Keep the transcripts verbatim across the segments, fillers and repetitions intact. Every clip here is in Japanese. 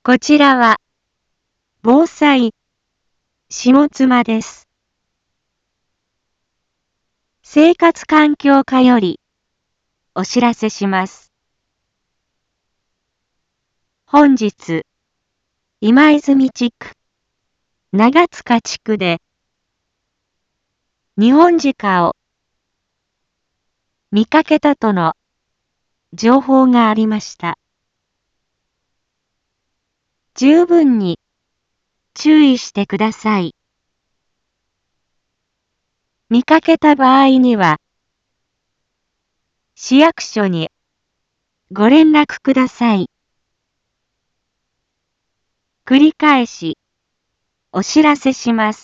こちらは、防災、下妻です。生活環境課より、お知らせします。本日、今泉地区、長塚地区で、ニホンジカを見かけたとの情報がありました。十分に注意してください。見かけた場合には、市役所にご連絡ください。繰り返し、お知らせします。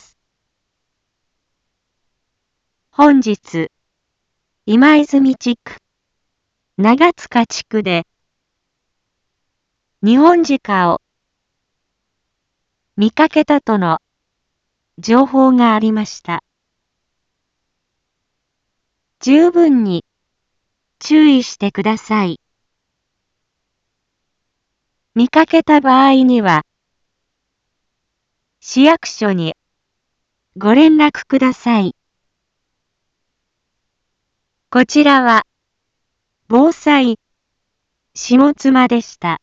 本日、今泉地区、長塚地区で、ニホンジカを見かけたとの情報がありました。十分に注意してください。見かけた場合には、市役所にご連絡ください。こちらは、防災、下妻でした。